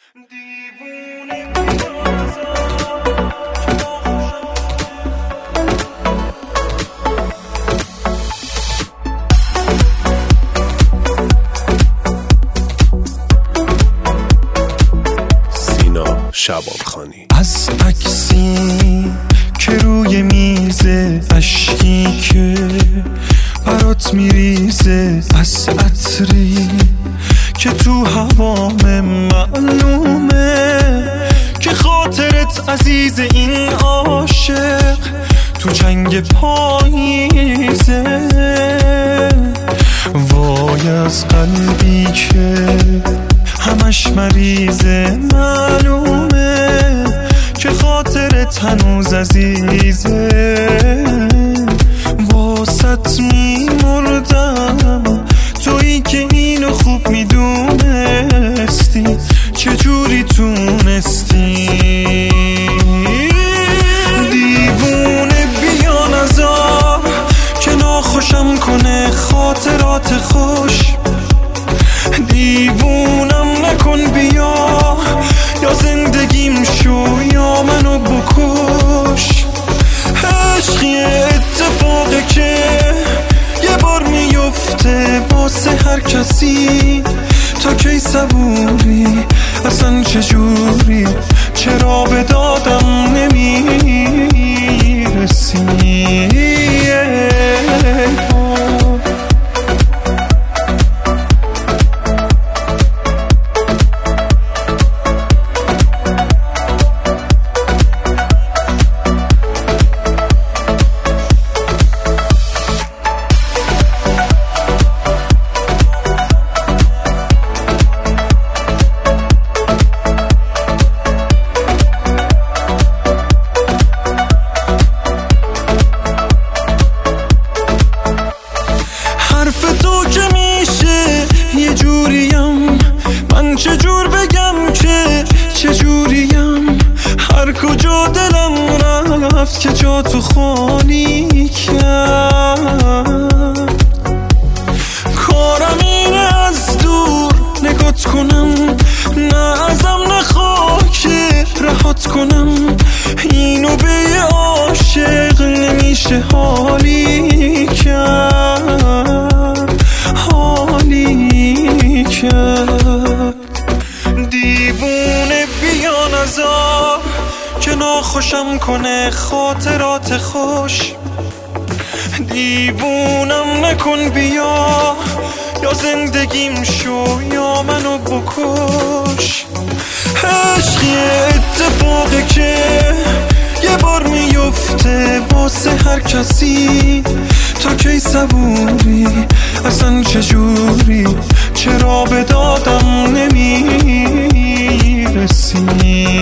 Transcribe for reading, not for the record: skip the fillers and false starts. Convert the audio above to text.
شبانخانی. از عکسی که روی میزه، اشکی که برات میریزه، از عطری که تو هوام معلومه که خاطرت عزیز این عاشق تو جنگ پاییزه. وای از قلبی که همش مریضه، معلومه که خاطرت هنوز عزیزه. واسط میمردم تویی که اینو خوب میدونستی، چجوری تونستی؟ دیوونه بیا نزار که ناخوشم کنه خاطرات خوش. دیوونم نکن بیا، یا زندگیم شو یا منو بکش. عشقی اتفاقه که یه بار میفته واسه هر کسی. تا کی صبوری اصلا چجوری؟ چرا به دادم نمیرسی؟ حرف تو که میشه یه جوریم، من چجور بگم که چجوریم؟ هر کجا دلم رفت که جا تو خالی کرد. کارم اینه از دور نگات کنم، نه ازم نخواه که رهات کنم. اینو به یه عاشق نمیشه حالی کرد، حالی کرد. دیوونه بیا نزار که ناخوشم کنه خاطرات خوش. دیوونم نکن بیا، یا زندگیم شو یا منو بکش. عشقی اتفاقه که یه بار میفته واسه هر کسی. تا کی صبوری اصلا چجوری؟ چرا به دادم نمیرسی؟